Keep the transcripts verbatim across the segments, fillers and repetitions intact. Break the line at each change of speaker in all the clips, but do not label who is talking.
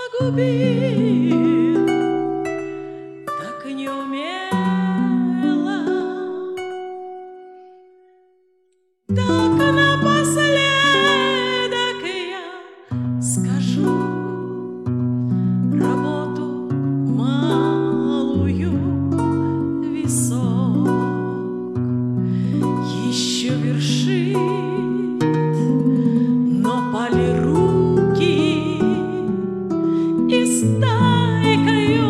погубил, так неумело, так напоследок я скажу работу малую висок еще вершит, но полируки и стайкою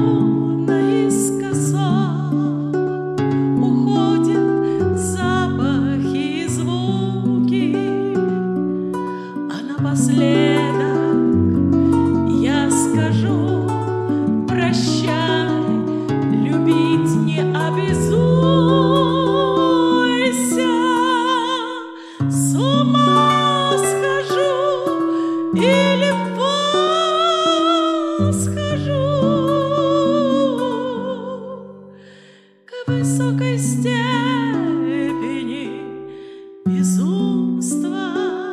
наискосок уходят запахи и звуки, а напоследок я скажу: прощай, любить не обязуйся, с ума схожу или восхожу к высокой степени безумства.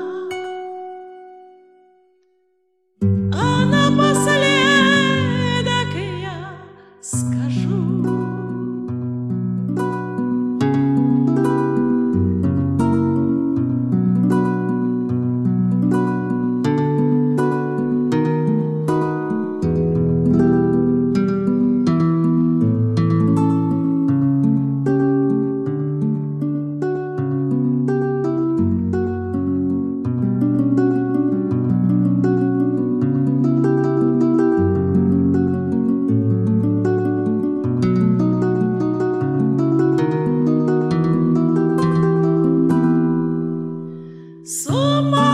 А напоследок я скажу: с ума